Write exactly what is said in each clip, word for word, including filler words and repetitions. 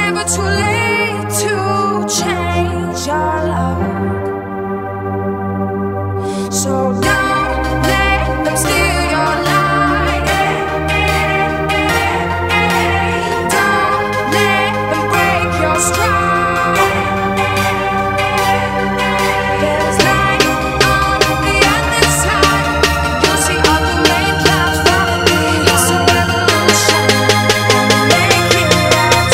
never too late to change your love. So don't let them steal your light. Don't let them break your stride. There's light on the other side. You'll see all the rain clouds follow me. It's a revolution. Make it right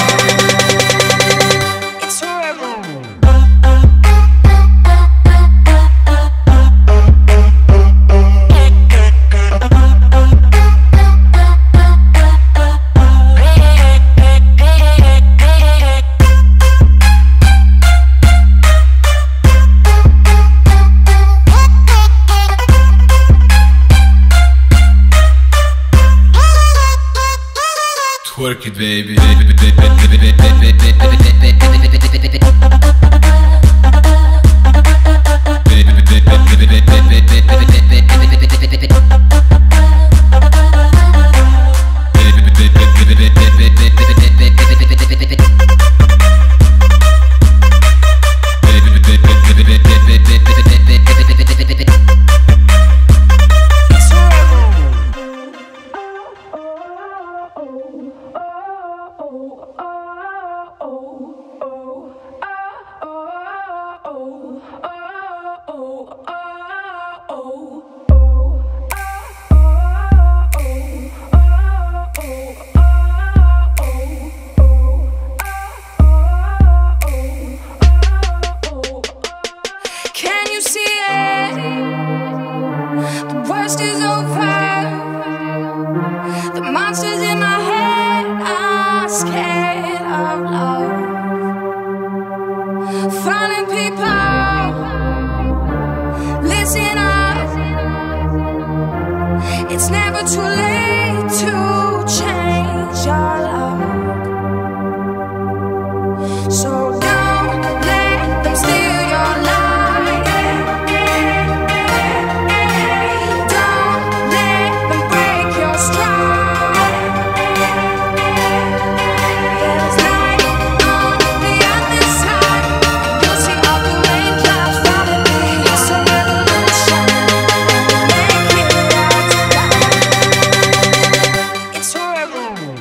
tonight. It's a revolution. Twerk it, baby. Can you see it? The worst is over. The monsters in my head are scared of love. Falling people, listen up. It's never too late to change your love. So don't let them steal your light. Don't let them break your stride. There's light on the other side. You'll see all the rain clouds follow me. It's a revolution. Make it right tonight. It's a revolution.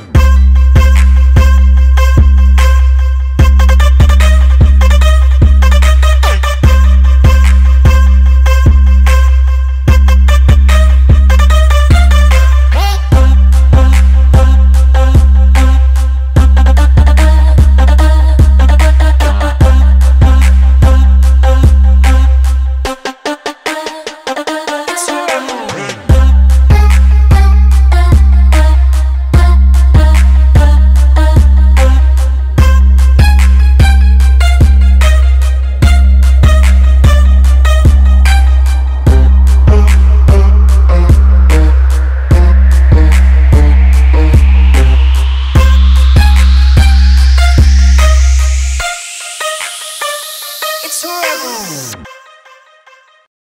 It's horrible.